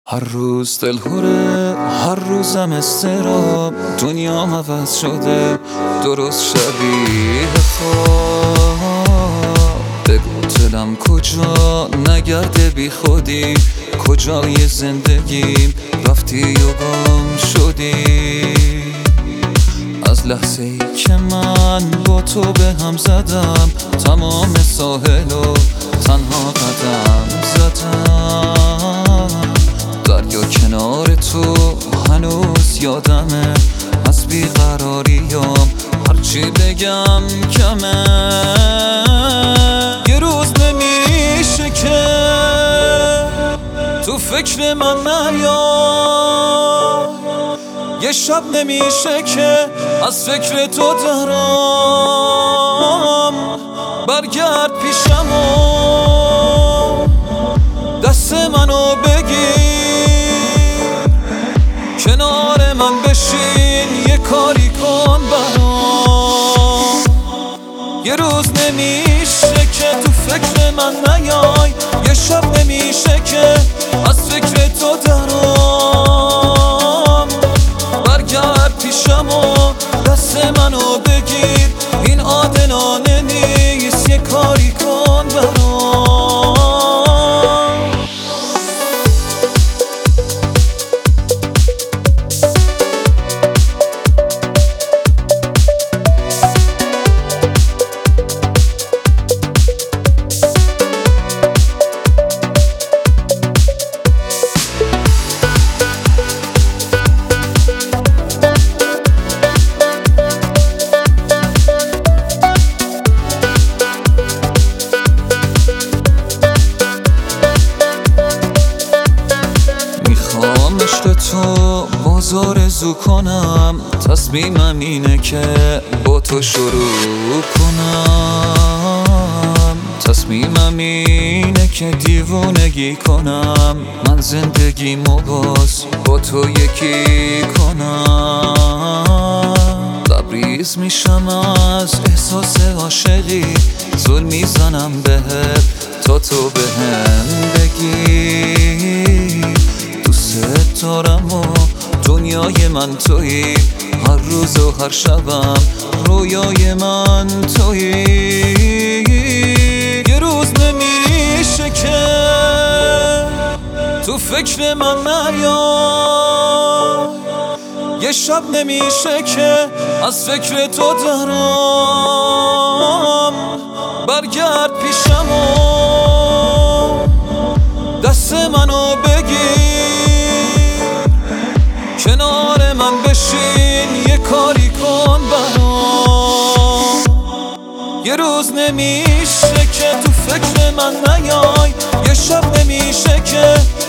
هر روز دلهوره، هر روزم استراب، دنیام عوض شده درست شبیه خواب. بگو دلم کجا نگرده بی خودی، کجای زندگیم رفتی و گم شدی. از لحظه ای که من با تو به هم زدم، تمام ساحل و تنها قدم زدم. دریا کنار تو هنوز یادمه، از بیقراریام هرچی بگم کمه. یه روز نمیشه که تو فکر من نیای، یه شب نمیشه که از فکر تو درام. برگرد پیشم و دست منو بگیر، کنار من بشین یه کاری کن برام. یه روز نمیشه که تو فکر من نیای، یه شب نمیشه که از فکر تو درام. برگرد پیشم و دست منو بگیر، این عادلانه نیست، یه کاری کن برام. عشق تو بازار زو کنم، تصمیمم اینه که با تو شروع کنم. تصمیمم اینه که دیوونگی کنم، من زندگیمو باز با تو یکی کنم. لبریز میشم از احساس عاشقی، زل میزنم بهت تا تو بهم بگی دوست دارم و دنیای من تویی. هر روز و هر شبم رویای من تویی. یه روز نمیشه که تو فکر من نیای، یه شب نمیشه که از فکر تو درام. برگرد پیشم و دست منو بگیر، کنار من بشین یه کاری کن برام. یه روز نمیشه که تو فکر من نیای، یه شب نمیشه که